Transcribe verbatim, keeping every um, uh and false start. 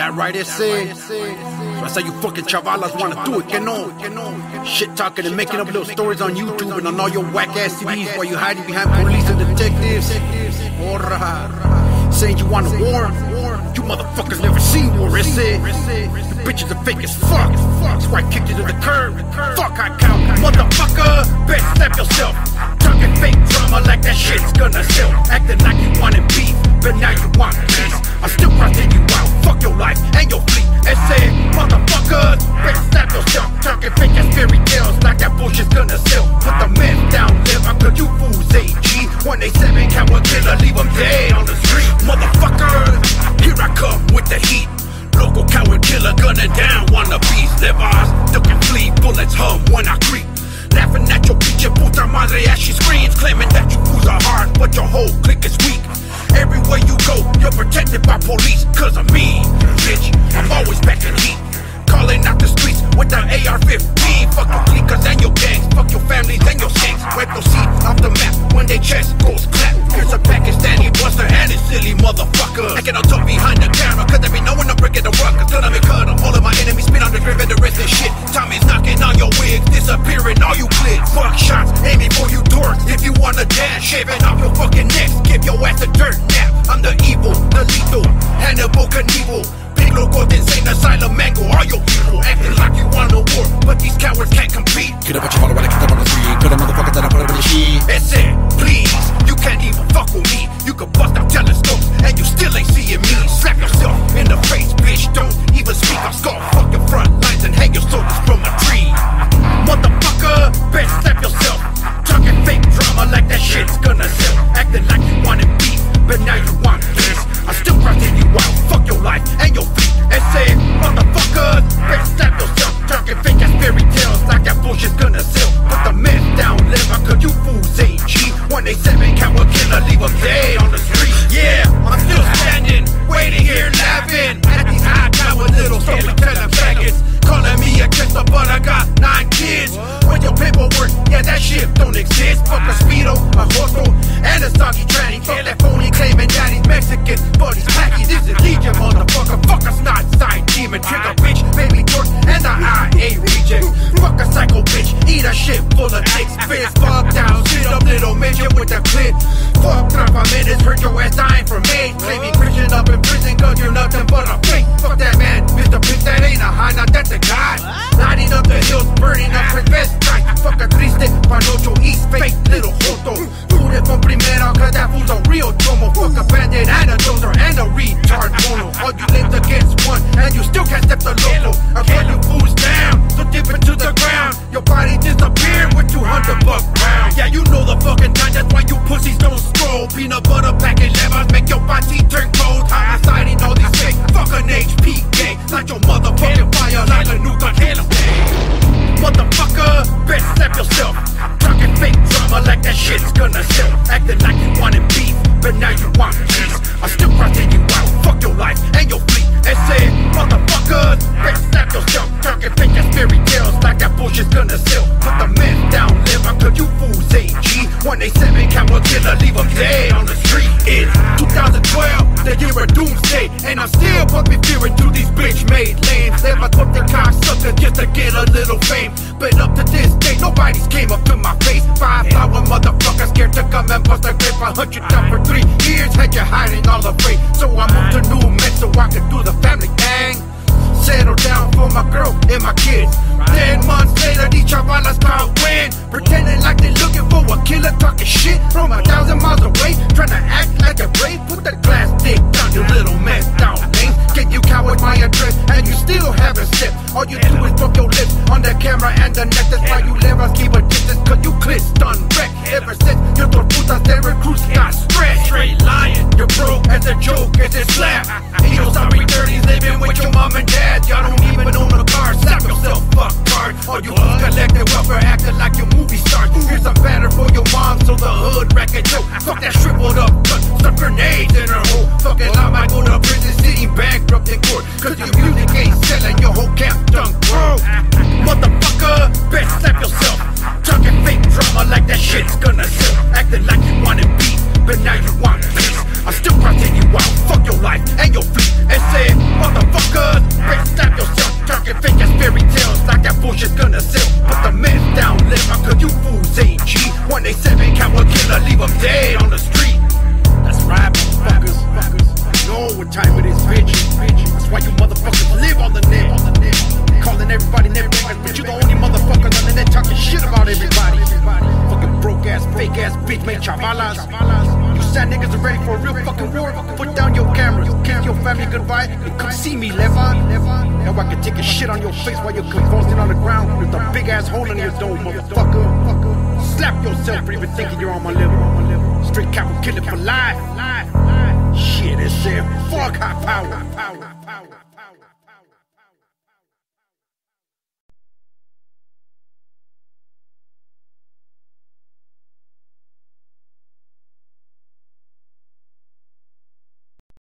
That right, ese. That's how you fucking chavalas wanna do it, que no. Shit talking and making up little stories on YouTube and on all your whack ass T Vs while you hiding behind police and detectives. Porra. Saying you want a war. You motherfuckers never seen war, ese. The bitches are fake as fuck. That's why I kicked you to the curb. Fuck, I count. Motherfucker, best slap yourself. Talking fake drama like that shit's gonna sell. Acting like you wanted beef, but now you want peace. I'm still crossing you out. Fuck your life and your fleet. And say, motherfuckers, best slap yourself. Talking fake as fairy tales like that bullshit's gonna sell. Put the men down, live up, cause you fools A G. one eighty-seven, count one killer, leave them dead on the street. Motherfucker, here I come with the heat. Local coward killer, gunning down wannabes. Live eyes, duck and flee, bullets hum when I creep. Laughing at your pinche puta madre as she screams, claiming that you fools are hard, but your whole clique is weak. Everywhere you go, you're protected by police, cause of me, bitch. I'm always back in heat, calling out the streets with the A R fifteen. Fuck your cliquers and your gangs, fuck your families and your skanks. Wipe your seat off the map when they chest goes clap. Here's a Pakistani buster and his silly motherfucker acting all tough behind the camera, cause they be knowing I'm breaking the ruckus. Till I be cut them, all of my enemies spit on the grave and the rest of shit. Tommy's knocking on your wigs, disappearing all you clicks. Fuck shots, aiming for you dorks. If you wanna dance, shaving off your fucking necks, give your ass a dirt nap. I'm the evil, the lethal, Hannibal Knievel. Big logo, insane asylum, mango, all your people acting like you want a war, but these cowards can't compete. Get up at your follow, I get up on the street. Good motherfucker that I put up in the sheet. That's it, please, you can't even fuck with me. You can bust out telescopes, and you still ain't seeing me. Slap yourself in the face, bitch, don't even speak. I'll skull fuck your front lines and hang your soldiers from a tree. Motherfucker, best slap yourself. Talking fake drama like that shit's gonna sell. Acting like you wanted beef, but now you want this. I'm still crossing you out, fuck your life and your feet. And say, motherfuckers, best slap yourself. Talking fake as fairy tales like that bullshit's gonna sell. Put the men down, live out, cause you fools A G. one eighty-seven, count one killer, leave them dead on the street. Yeah, I'm still standing, waiting here laughing at these high power little storytelling faggots. Calling me a killer, but I got nine kids. With your paperwork, yeah, that shit don't exist. Fuck a speedo, a hosto, and a soggy tranny. Fuck that phony claiming that he's Mexican, but he's packy. This is Legion, motherfucker. Fuck a snot side demon, trigger bitch, baby dork, and the I A reject. Fuck a psycho bitch, eat a shit full of dicks. Fist fucked down, sit up little midget with the clit. Fuck Trump, minutes, hurt your ass dying for me. Claiming Christian up in prison, cause you're nothing but a fake. Fuck that man, Mister Bitch, that ain't a high, now that's a guy. Lighting up the hills, burning up his best strike. Fuck a triste, panocho, east fake little joto. Food it from primero, cause that fool's a real chomo. Fuck a bandit and a dozer and a retard mono. All you live against one, and you still can't step the loco. I put you fools down, so dip it to the ground. Your body disappeared with two hundred buck rounds. Yeah, you know the fucking time, that's why you pussies don't scroll. Peanut butter package levers make your body turn cold. I'm deciding all these fake, fuck an H P gang. Like your motherfucking fire, like a nuka halo. Motherfucker, best slap yourself. Talking fake drama like that shit's gonna sell. Acting like you wanted beef, but now you want peace. I'm still crossing you out, fuck your life and your fleet. And say, motherfuckers, best slap yourself. Talking fake as fairy tales like that bullshit's gonna sell. Put the men down, live out, cause you fools A G. one eighty-seven, count one killer, leave them dead on the street. It's two thousand twelve, the year of doomsday, and I'm still pumping fear into these bitch-made lanes. Never took the cocksucker just to get a little fame. But up to this day, nobody's came up to my face. Five flower motherfuckers scared to come and bust a grape. I hunt you down for three years, had you hiding all afraid. So I moved to New Mexico so I could do the family thing. Settle down for my girl and my kids. Ten months later, these chavalas can't win. Pretending like they looking for a killer, talking shit from a thousand miles away. Trying to act like a brave, put that glass dick down, you little messed out lame. Get you cowards my address, and you still haven't stepped. All you do is fuck your lips on the camera and the net. That's why you never keep a distance, cause you clips done wreck. Ever since your putas de recruits got stressed. Straight lying, you're broke as a joke, as a slap. And your sorry thirties living with your mom and dad. Y'all don't even own a car, slap yourself, fuck card. All you fools collecting welfare, acting like your movie stars. Here's a banner for your mom, so the hood record yo. Fuck that shriveled up gun, stuff grenades in her hole. Fucking I might go to prison, sitting bankrupt in court, cause your music ain't selling, your whole camp done grow. Motherfucker, best slap yourself. Talking fake drama like that shit's gonna sell. Acting like you wanted beef, but now you want peace. I'm still crossing you out, fuck your life and your fleet. And say, motherfucker, gonna sell. Put the mess down, live out, cause you fools ain't G. one eighty-seven count one killer, leave them dead on the street. That's right, motherfuckers. You know what time it is, bitch. That's why you motherfuckers live on the net. Calling everybody net niggas, but you the only motherfuckers on the net talking shit about everybody. Fucking broke ass, fake ass bitch made chavalas. You sad niggas are ready for a real fucking war. Put down your cameras, kiss your family goodbye, and come see me, Leva. Now I can take a shit on your face while you're convulsing on the ground with a big ass hole in your dome, motherfucker. Slap yourself for even thinking you're on my level. Straight capital killing for life. Shit, it's it. Fuck high power.